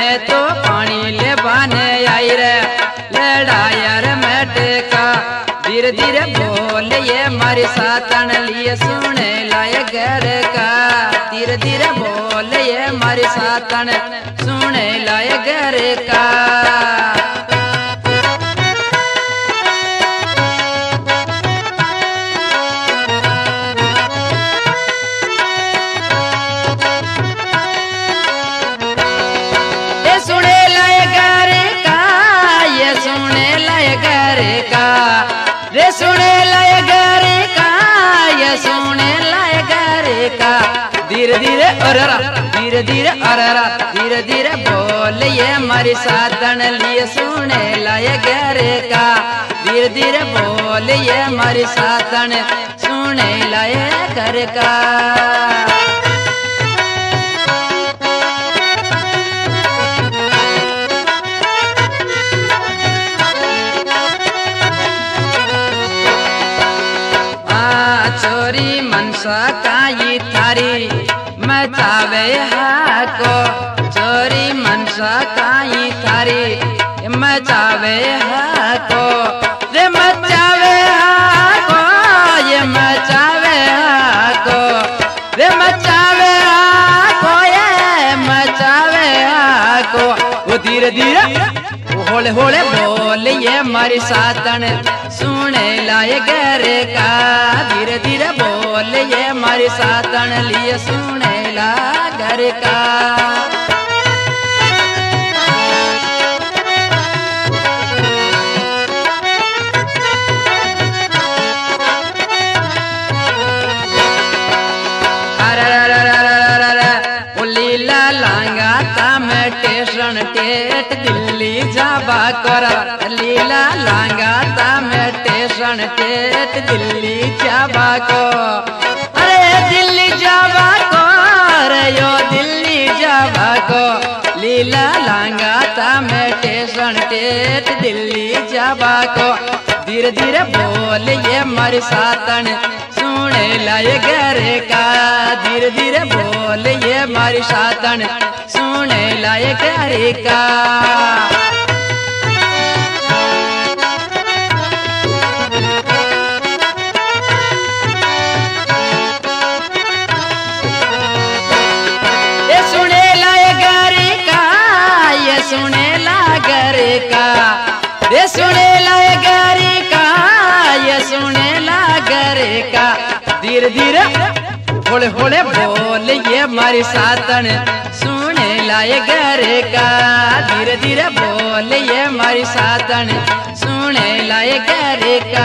मैं तो पानी ले बाने आई रे लड़ायर मटका धीरे धीरे बोल ये मारी सातन लिए सुने लाए घर का धीरे धीरे बोल ये मारी सातन सुने लाए घर का रे सुने लाए घर का ये सुने लाए घर का धीरे धीरे अररा धीरे धीरे अररा धीरे धीरे बोल ये मारी साधन लिए सुने लाए घर का धीरे धीरे बोल ये मारी साधन सुने लाए घर का चोरी मनसा काई थारी मचावे हाको चोरी मनसा काई थारी मचावे हाको रे मचावे हाको ये मचावे हाको रे मचावे हाको ये मचावे हाको वो धीरे धीरे होले होले बोल ये मारी सातन सुने लाए घर का धीरे धीरे बोल ये मारी सातन लिए सुने ला घर का लीला लांगा ताम टेशन टेट दिल्ली जाबा कर लीला लांगा ताम टेशन टेट दिल्ली जाबा को अरे दिल्ली जाबा को रे यो दिल्ली जाबा को लीला लांगा ताम टेशन टेट दिल्ली जाबा को धीरे धीरे बोल ये मारी सातन सुने लाए घर का धीरे धीरे बोल ये मारी सातन सुने लाए घर का ये सुने लाए घर का ये सुने ला घर का ये सुने लाए घर का ये सुने ला घर का धीरे धीरे होले होले बोल ये मारी सातन सुने लाए घर का धीरे धीरे बोल ये मारी सातन सुने लाए घर का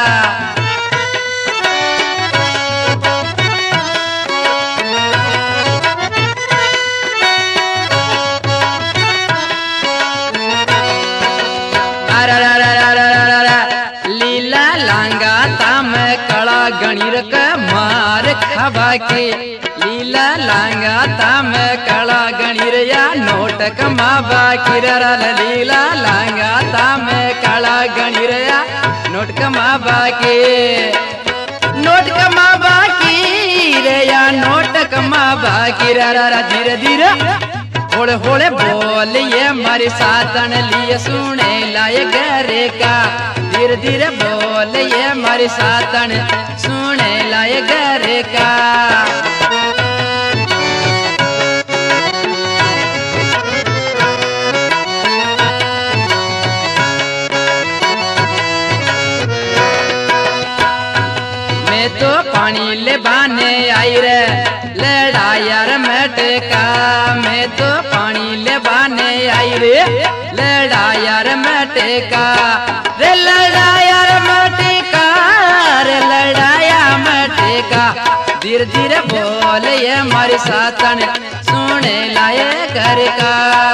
लीला लांगा ताम कड़ा गणिर का मार खबा के लीला लांगा ताम कड़ा गणिर या नोटक माबा किरर लीला लांगा ताम कड़ा गणिर या नोटक माबा के नोटक माबा की रे या नोटक माबा किरर धीरे धीरे होले होले बोल ये मारी सातन लिए सुने लाए घर का धीरे धीरे बोल ये मारी सातन सुने लाए घर का मैं तो पानी ले बाने आई रे लड़ायर मटका मैं तो पानी ले बाने आई रे लड़ायर मटका रे लड़ायर मटका रे लड़ाया मटका धीरे धीरे बोल ये मारी सातन सुने लाए घर का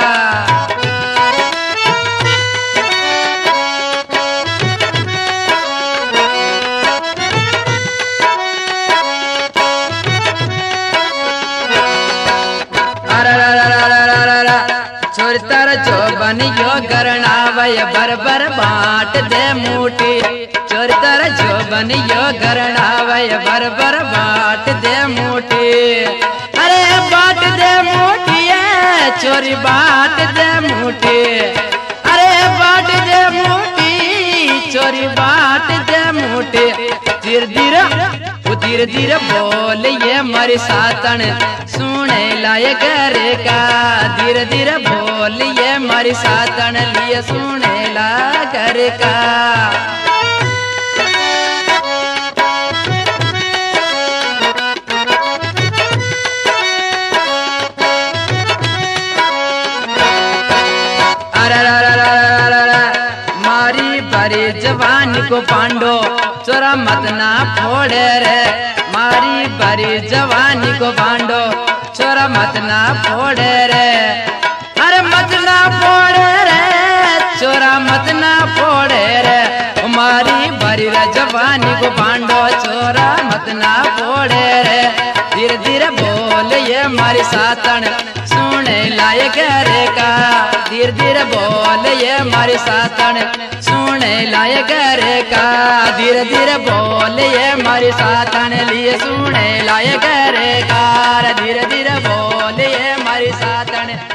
छोरतर जो बनियो गरणावय बरबर बाट दे मूठी छोरतर जो बनियो गरणावय बरबर बाट दे मूठी अरे बाट दे मूठी चोरी बाट दे मुठी, अरे बाट दे मुठी चोरी बाट दे मुठी। धीरे धीरे बोल ये मारी सातन सुने लाए घर का, धीरे धीरे बोल ये मारी सातन लिए सुने ला घर का। मारी भरी जवानी को पांडो चोरा मत ना फोड़े रे, मारी भरी जवानी को पांडो चोरा मत ना फोड़े रे, अरे मत ना फोड़े रे चोरा मत ना फोड़े रे। मारी भरी जवानी को पांडो चोरा मत ना फोड़े रे। धीरे धीरे बोल ये मारी सातन सुने लाए घर का, धीरे धीरे बोल ये मारी सातन सुने लाए घर का, धीरे धीरे बोल ये मारी सातन लिए सुने लाए घर का, धीरे धीरे बोल ये मारी सातन